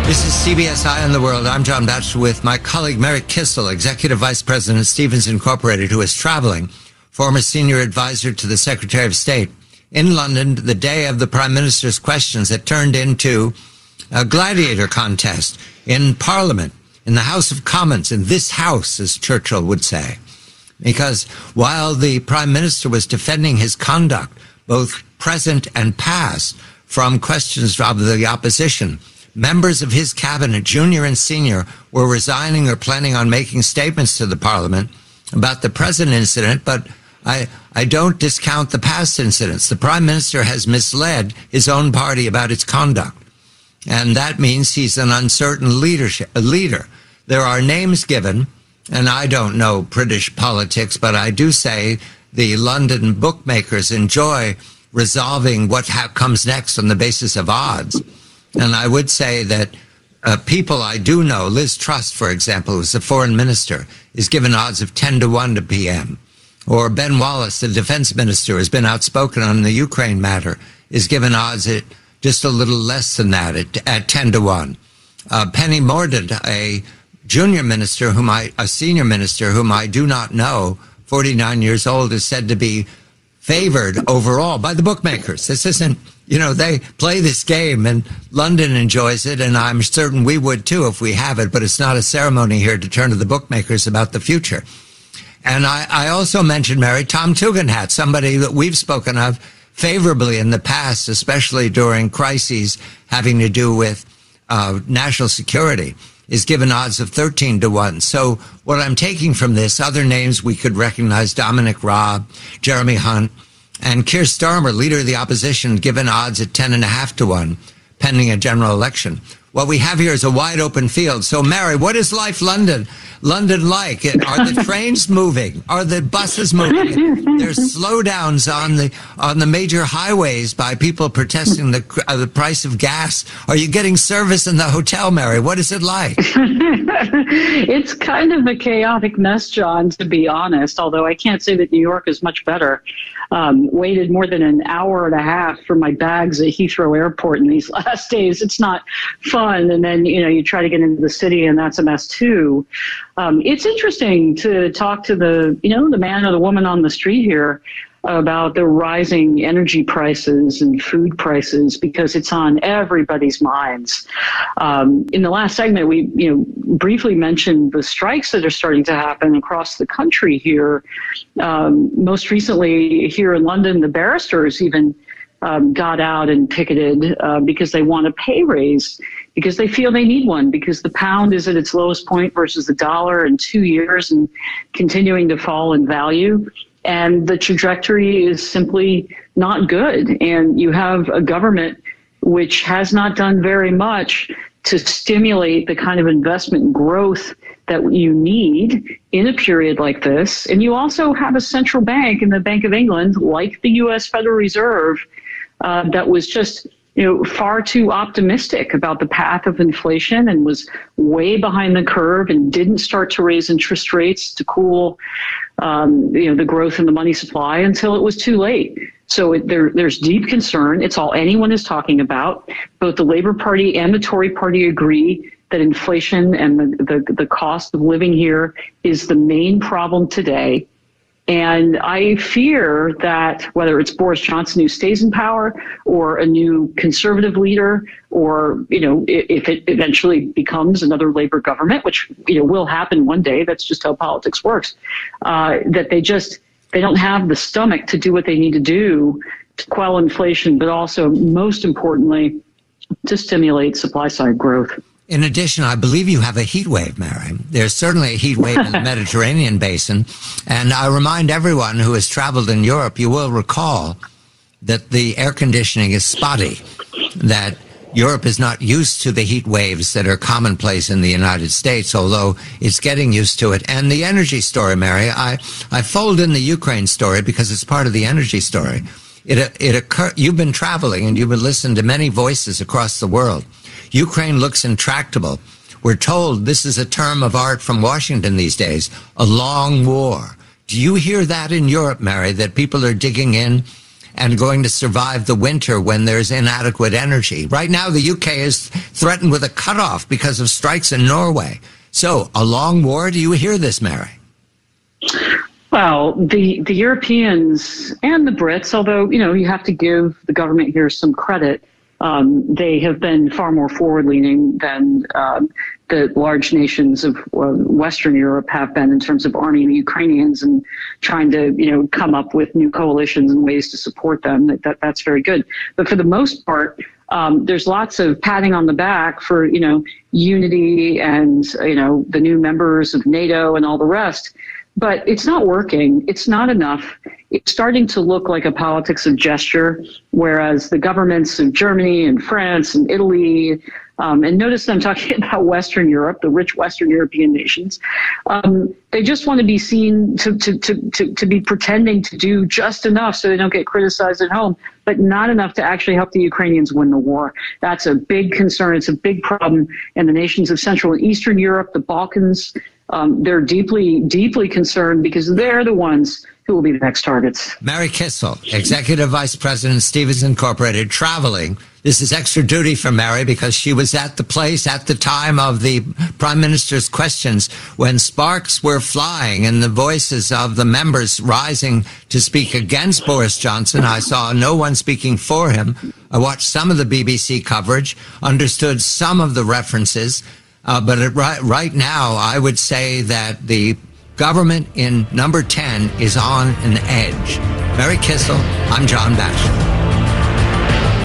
This is CBS Eye on the World. I'm John Batchelor with my colleague Mary Kissel, Executive Vice President of Stevens Incorporated, who is traveling, former senior advisor to the Secretary of State, in London the day of the Prime Minister's questions that turned into a gladiator contest in Parliament, in the House of Commons, in this house, as Churchill would say. Because while the Prime Minister was defending his conduct, both present and past, from questions of the opposition, members of his cabinet, junior and senior, were resigning or planning on making statements to the Parliament about the present incident, but I don't discount the past incidents. The Prime Minister has misled his own party about its conduct, and that means he's an uncertain leader. There are names given, and I don't know British politics, but I do say the London bookmakers enjoy resolving what comes next on the basis of odds. And I would say that people I do know, Liz Truss, for example, who's the foreign minister, is given odds of 10-1 to PM. Or Ben Wallace, the defense minister, has been outspoken on the Ukraine matter, is given odds at just a little less than that, at 10-1. Penny Mordaunt, a junior minister, a senior minister whom I do not know, 49 years old, is said to be favored overall by the bookmakers. This isn't, they play this game and London enjoys it, and I'm certain we would too if we have it, but it's not a ceremony here to turn to the bookmakers about the future. And I also mentioned, Mary, Tom Tugendhat, somebody that we've spoken of favorably in the past, especially during crises having to do with national security, is given odds of 13-1. So what I'm taking from this, other names we could recognize, Dominic Raab, Jeremy Hunt, and Keir Starmer, leader of the opposition, given odds at 10.5-1, pending a general election. What we have here is a wide open field. So, Mary, what is life London like? Are the trains moving? Are the buses moving? There's slowdowns on the major highways by people protesting the price of gas. Are you getting service in the hotel, Mary? What is it like? It's kind of a chaotic mess, John, to be honest, although I can't say that New York is much better. Waited more than an hour and a half for my bags at Heathrow Airport in these last days. It's not fun. And then, you try to get into the city and that's a mess too. It's interesting to talk to the man or the woman on the street here about the rising energy prices and food prices, because it's on everybody's minds. In the last segment, we briefly mentioned the strikes that are starting to happen across the country here. Most recently here in London, the barristers even got out and picketed because they want a pay raise, because they feel they need one, because the pound is at its lowest point versus the dollar in 2 years and continuing to fall in value. And the trajectory is simply not good. And you have a government which has not done very much to stimulate the kind of investment growth that you need in a period like this. And you also have a central bank in the Bank of England, like the U.S. Federal Reserve, that was just far too optimistic about the path of inflation and was way behind the curve and didn't start to raise interest rates to cool the growth in the money supply until it was too late. So there's deep concern. It's all anyone is talking about. Both the Labour Party and the Tory Party agree that inflation and the cost of living here is the main problem today. And I fear that whether it's Boris Johnson who stays in power or a new conservative leader, or, if it eventually becomes another Labour government, which, will happen one day, that's just how politics works, that they don't have the stomach to do what they need to do to quell inflation, but also, most importantly, to stimulate supply side growth. In addition, I believe you have a heat wave, Mary. There's certainly a heat wave in the Mediterranean basin. And I remind everyone who has traveled in Europe, you will recall that the air conditioning is spotty, that Europe is not used to the heat waves that are commonplace in the United States, although it's getting used to it. And the energy story, Mary, I fold in the Ukraine story because it's part of the energy story. You've been traveling and you've been listening to many voices across the world. Ukraine looks intractable. We're told, this is a term of art from Washington these days, a long war. Do you hear that in Europe, Mary, that people are digging in and going to survive the winter when there's inadequate energy. Right now, the UK is threatened with a cutoff because of strikes in Norway. So, a long war? Do you hear this, Mary? Well, the Europeans and the Brits, although, you have to give the government here some credit, they have been far more forward-leaning than the large nations of Western Europe have been in terms of arming the Ukrainians and trying to, come up with new coalitions and ways to support them. That's very good. But for the most part, there's lots of patting on the back for, unity and, the new members of NATO and all the rest. But it's not working. It's not enough. It's starting to look like a politics of gesture, whereas the governments of Germany and France and Italy, and notice I'm talking about Western Europe, the rich Western European nations, they just want to be seen to be pretending to do just enough so they don't get criticized at home, but not enough to actually help the Ukrainians win the war. That's a big concern. It's a big problem. And the nations of Central and Eastern Europe, the Balkans, they're deeply, deeply concerned because they're the ones who will be the next targets. Mary Kissel, Executive Vice President, Stevens Incorporated, traveling. This is extra duty for Mary because she was at the place at the time of the Prime Minister's questions when sparks were flying and the voices of the members rising to speak against Boris Johnson. I saw no one speaking for him. I watched some of the BBC coverage, understood some of the references. But right now, I would say that the government in number 10 is on an edge. Mary Kissel, I'm John Batchelor.